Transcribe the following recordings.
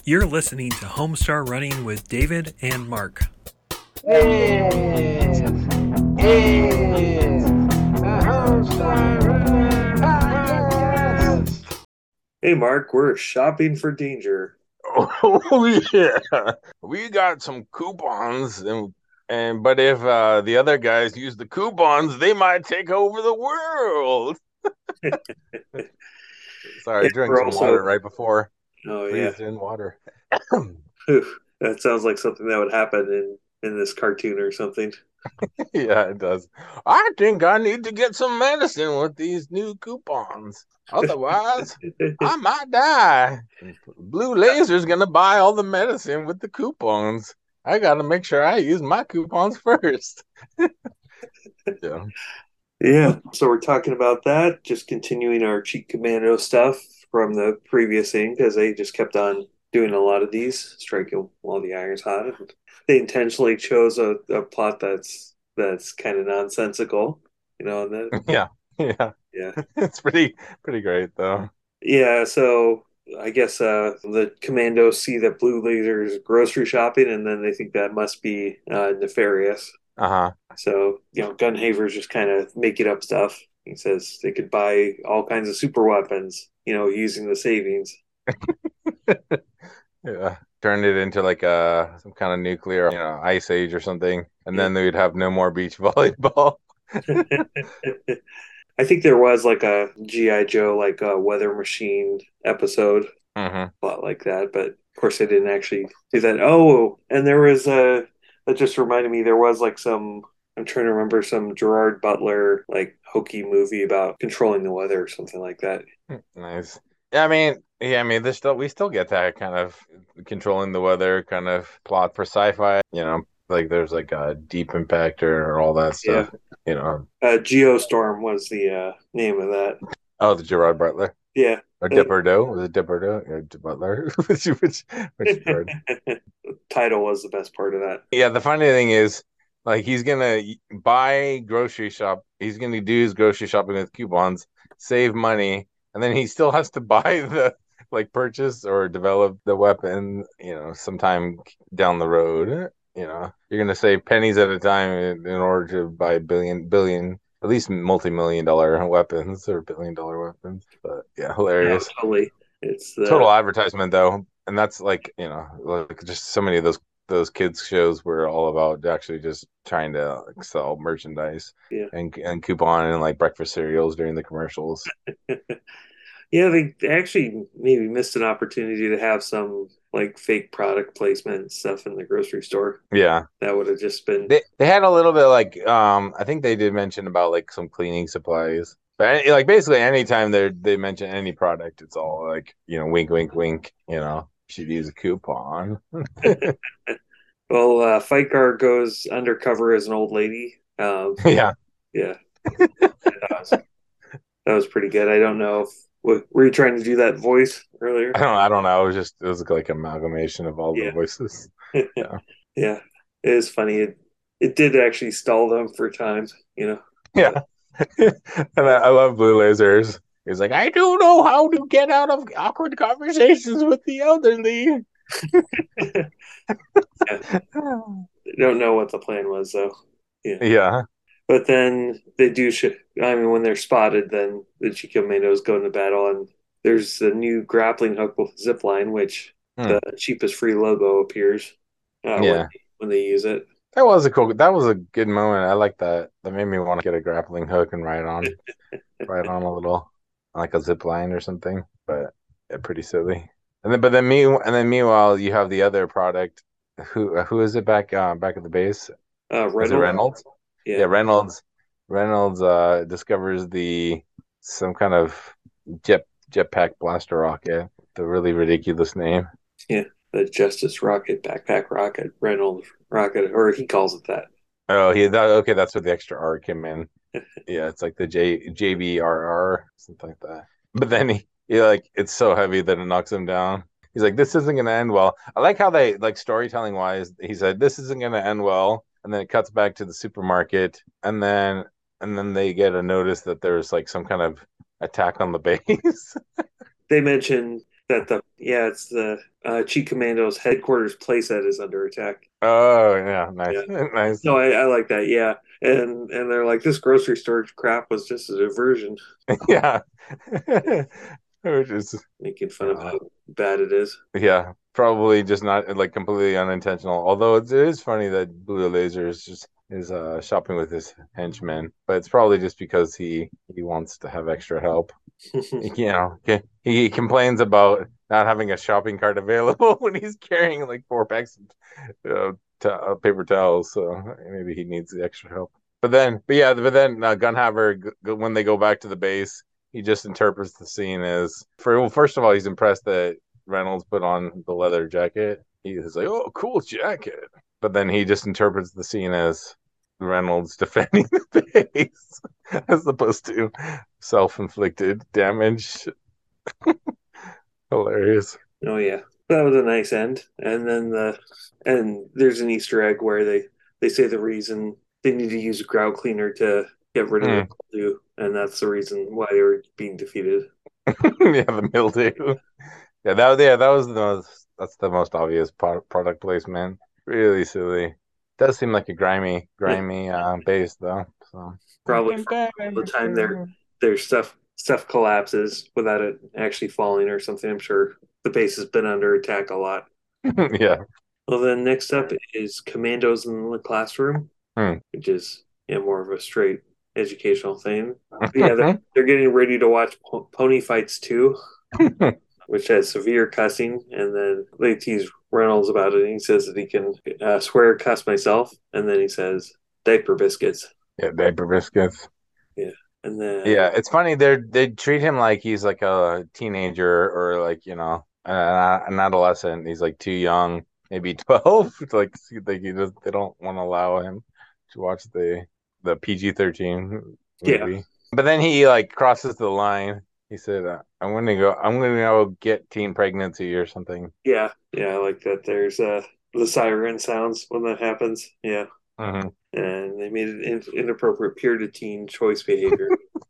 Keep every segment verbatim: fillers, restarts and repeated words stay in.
You're listening to Homestar Running with David and Mark. It's, it's the Homestar Running Podcast. Hey, Mark, we're shopping for danger. Oh yeah, we got some coupons, and and but if uh, the other guys use the coupons, they might take over the world. Sorry, I Yeah, drank we're some also. water right before. Oh yeah, Breathed in water. Oof, that sounds like something that would happen in in this cartoon or something. Yeah, it does. I think I need to get some medicine with these new coupons. Otherwise, I might die. Blue Laser's gonna buy all the medicine with the coupons. I gotta make sure I use my coupons first. Yeah. Yeah, so we're talking about that, just continuing our cheat commando stuff from the previous thing because they just kept on doing a lot of these, striking while the iron's hot. And they intentionally chose a, a plot that's that's kind of nonsensical, you know, and that Yeah. Yeah. yeah. It's pretty pretty great though. Yeah, so I guess uh, the commandos see that Blue Laser's grocery shopping, and then they think that must be uh, nefarious. Uh-huh. So, you know, Gunhaver's just kind of making up stuff. He says they could buy all kinds of super weapons, you know, using the savings. Yeah. Turned it into like a some kind of nuclear, you know, ice age or something. And Yeah. then they would have no more beach volleyball. I think there was like a G I. Joe, like a weather machine episode, Hmm. a lot like that. But of course, they didn't actually do that. Oh, and there was a, that just reminded me, there was like some, I'm trying to remember some Gerard Butler, like hokey movie about controlling the weather or something like that. Nice. Yeah, I mean, yeah, I mean, there's still we still get that kind of controlling the weather kind of plot for sci-fi. You know, like there's like a Deep Impactor or all that Yeah. stuff. You know, Uh, Geostorm was the uh, name of that. oh, the Gerard Butler Yeah. or Uh, Dipperdo was it Dipperdo or Butler? which which which Gerard? Title was the best part of that. Yeah, the funny thing is, like, he's gonna buy grocery shop. He's gonna do his grocery shopping with coupons, save money, and then he still has to buy the like purchase or develop the weapon. You know, sometime down the road. You know, you're gonna save pennies at a time in, in order to buy billion, billion, at least multi-million dollar weapons or billion dollar weapons. But yeah, No, hilarious. totally. It's the Total advertisement though, and that's like you know like just so many of those those kids shows were all about actually just trying to like, sell merchandise yeah. and and coupon and like breakfast cereals during the commercials. Yeah, they actually maybe missed an opportunity to have some like fake product placement and stuff in the grocery store. Yeah, That would have just been they they had a little bit like um I think they did mention about like some cleaning supplies. But any- like basically anytime they they mention any product, it's all like you know wink wink wink. You know, you should use a coupon. well, uh, Fight Guard goes undercover as an old lady. Um, Yeah. yeah, that was, that was pretty good. I don't know if were were you trying to do that voice earlier? I don't I don't know. It was just it was like an amalgamation of all the Yeah, voices. Yeah. yeah, it is funny. It it did actually stall them for time, you know. But Yeah. And I, uh, I love Blue Lasers. He's like, I don't know how to get out of awkward conversations with the elderly. yeah, I don't know what the plan was though. Yeah. Yeah. But then they do. Sh- I mean, when they're spotted, then the Chicomatoes go into battle, and there's a new grappling hook with zip line, which Hmm. the cheapest free logo appears uh, when Yeah. when they use it. That was a cool that was a good moment. I like that. That made me want to get a grappling hook and ride on ride on a little like a zip line or something. But yeah, pretty silly. And then but then me and then meanwhile you have the other product. Who who is it back uh, back at the base? Uh, Was it Reynolds, Reynolds? yeah, Yeah, Reynolds. Reynolds uh, discovers the some kind of jet jetpack blaster rocket. The really ridiculous name. yeah, the Justice Rocket, Backpack Rocket, Reynolds Rocket, or he calls it that. Oh, he that okay. That's where the extra R came in. Yeah, it's like the J JBRR something like that. But then he, he like it's so heavy that it knocks him down. He's like, this isn't gonna end well. I like how they like storytelling wise. He said this isn't gonna end well, and then it cuts back to the supermarket, and then and then they get a notice that there's like some kind of attack on the base. They mention that the yeah, it's the uh, Cheat Commandos headquarters playset is under attack. Oh yeah, Yeah. nice, nice. No, I, I like that. Yeah, and and they're like this grocery store crap was just a diversion, Yeah, which is making fun of uh, how bad it is. yeah, probably just not like completely unintentional. Although it's, it is funny that Blue Laser is just is uh shopping with his henchmen, but it's probably just because he he wants to have extra help. You know, he, he complains about not having a shopping cart available when he's carrying like four packs of uh, t- uh, paper towels. So maybe he needs the extra help. But then, but yeah, but then uh, Gunhaver, g- g- when they go back to the base, he just interprets the scene as for well, first of all, he's impressed that Reynolds put on the leather jacket. He's like, "Oh, cool jacket." But then he just interprets the scene as Reynolds defending the base as opposed to self-inflicted damage. Hilarious. Oh yeah, that was a nice end. And then the and there's an Easter egg where they they say the reason they need to use a grout cleaner to get rid of the Mm. mildew, and that's the reason why they were being defeated. Yeah, the mildew. Yeah, that yeah, that was the most that's the most obvious pro- product placement. Really silly. Does seem like a grimy, Yeah, grimy uh, base though. So probably from all the time their their stuff stuff collapses without it actually falling or something. I'm sure the base has been under attack a lot. yeah. Well, then next up is Commandos in the Classroom, Hmm. which is yeah more of a straight educational thing. Yeah, they're, they're getting ready to watch po- Pony Fights two, which has severe cussing, and then they tease Reynolds about it. And he says that he can uh, swear cuss myself, and then he says diaper biscuits. Yeah, diaper biscuits. Yeah, and then Yeah, it's funny. They they treat him like he's like a teenager or like you know an, an adolescent. He's like too young, maybe twelve. Like like he just they don't want to allow him to watch the the P G thirteen yeah, movie. But then he like crosses the line. He said, uh, "I'm going to go. I'm going to go get teen pregnancy or something." yeah, yeah. I like that. There's uh the siren sounds when that happens. Yeah, Hmm. and they made it in- inappropriate peer to teen choice behavior.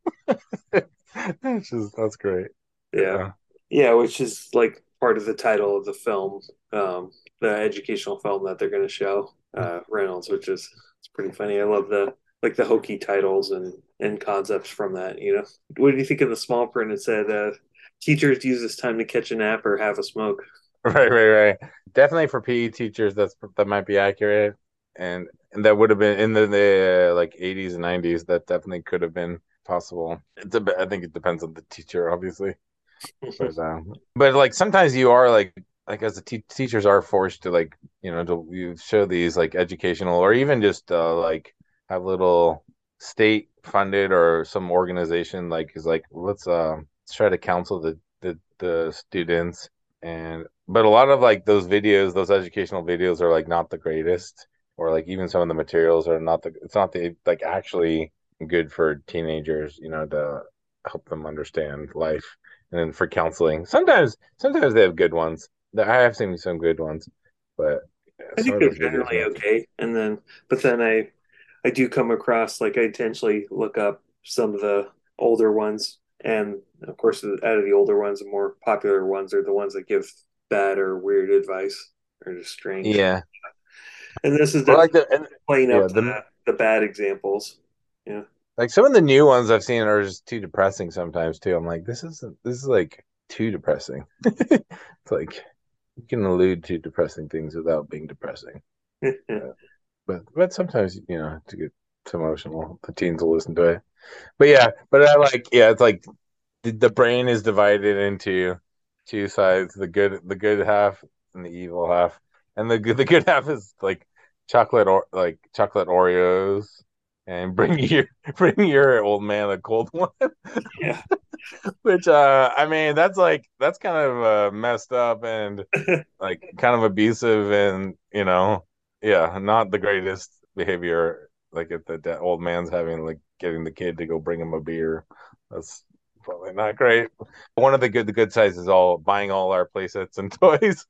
That's just that's great. Yeah, Yeah. yeah, which is like part of the title of the film, um, the educational film that they're going to show uh, Reynolds, which is it's pretty funny. I love the like the hokey titles and and concepts from that. You know, what do you think of the small print? It said, uh, "Teachers use this time to catch a nap or have a smoke." Right, right, right. Definitely for P E teachers, that's that might be accurate, and and that would have been in the, the uh, like eighties and nineties. That definitely could have been possible. It's a, I think it depends on the teacher, obviously, but um, but like sometimes you are like like as the te teachers are forced to like you know to you show these like educational or even just uh, like have little state funded or some organization like is like let's uh let's try to counsel the the the students and but a lot of like those videos, those educational videos are like not the greatest, or like even some of the materials are not the, it's not the like actually good for teenagers, you know, to help them understand life. And then for counseling, sometimes sometimes they have good ones. I have seen some good ones, but yeah, I some think of they're those videos generally not. okay, and then but then I I do come across like I intentionally look up some of the older ones, and of course, out of the older ones, the more popular ones are the ones that give bad or weird advice or just strange. Yeah, And this is or like definitely the and, playing yeah up the, the the bad examples. Yeah, like some of the new ones I've seen are just too depressing sometimes too. I'm like, this isn't this is like too depressing. It's like you can allude to depressing things without being depressing. Uh, but but sometimes you know to get too emotional, the teens will listen to it. But yeah, but I like yeah, it's like the, the brain is divided into two sides: the good the good half and the evil half. And the good the good half is like chocolate or like chocolate Oreos and bring your bring your old man a cold one. yeah. Which uh I mean that's like that's kind of uh, messed up and like kind of abusive and you know yeah not the greatest behavior like if the de- old man's having like getting the kid to go bring him a beer, that's probably not great. One of the good the good sides is all buying all our playsets and toys.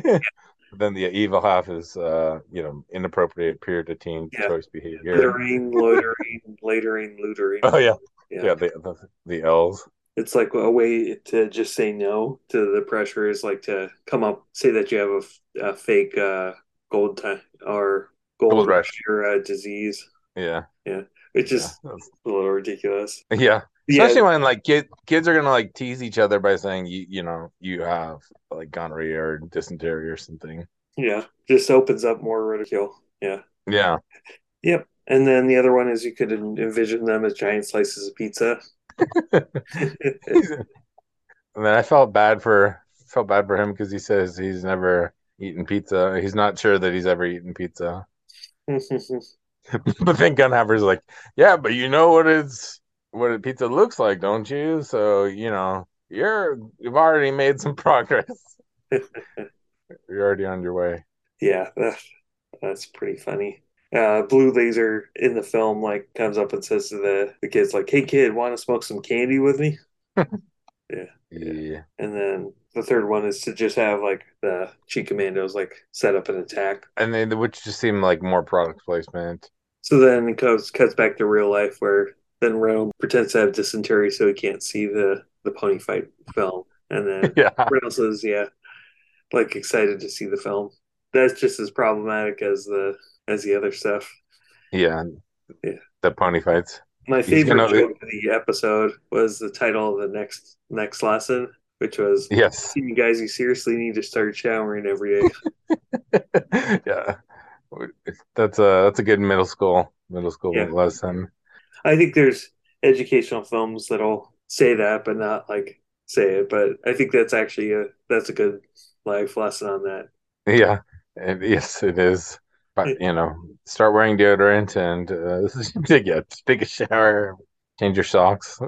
Then the evil half is uh you know inappropriate peer to teen Yeah, choice behavior. littering, loitering, latering, lootering. Oh yeah, Yeah, yeah the the, the L's. It's like a way to just say no to the pressure is like to come up, say that you have a, a fake uh, gold time or Gold gold rush. rush or a disease. Yeah. Yeah, it's Yeah. just a little ridiculous. Yeah. Yeah, Especially when like kid, kids are gonna like tease each other by saying you you know you have like gonorrhea or dysentery or something. yeah, just opens up more ridicule. Yeah, Yeah. yep. And then the other one is you could envision them as giant slices of pizza. And then I felt bad for felt bad for him because he says he's never eaten pizza. He's not sure that he's ever eaten pizza. But then Gunhaver's like, yeah, but you know what it's what a pizza looks like, don't you? So you know you're you've already made some progress. You're already on your way. Yeah, that, that's pretty funny. Uh, Blue Laser in the film like comes up and says to the the kids like, "Hey kid, want to smoke some candy with me?" Yeah, yeah. Yeah. And then the third one is to just have like the cheat commandos like set up an attack. And they which just seemed like more product placement. So then it goes cuts back to real life where then Reynolds pretends to have dysentery so he can't see the the pony fight film, and then Yeah. Reynolds is yeah like excited to see the film. That's just as problematic as the as the other stuff. Yeah. Yeah. The pony fights. My He's favorite gonna joke of the episode was the title of the next next lesson, which was yes. "You guys, you seriously need to start showering every day." Yeah. That's a that's a good middle school middle Yeah, school lesson. I think there's educational films that'll say that, but not like say it. But I think that's actually a that's a good life lesson on that. Yeah. And yes, it is. But you know, start wearing deodorant and uh, take a take a shower, change your socks.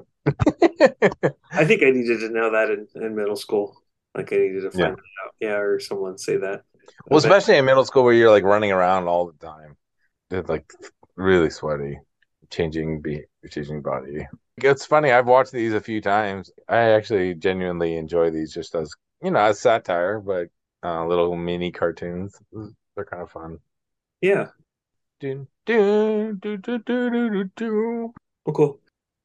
I think I needed to know that in, in middle school. Like I needed to Yeah. find that out. Yeah, or someone say that. I Well, bet. especially in middle school where you're like running around all the time. It's like really sweaty, changing be changing body. It's funny. I've watched these a few times. I actually genuinely enjoy these just as you know as satire, but uh, little mini cartoons. They're kind of fun. Yeah. Dun, dun, dun, dun, dun, dun, dun, Well, cool.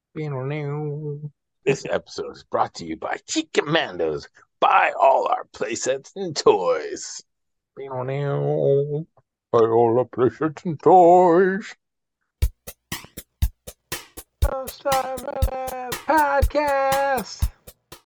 dun. This episode is brought to you by Cheat Commandos. Buy all our playsets and toys. Buy all our playsets and toys. Podcast.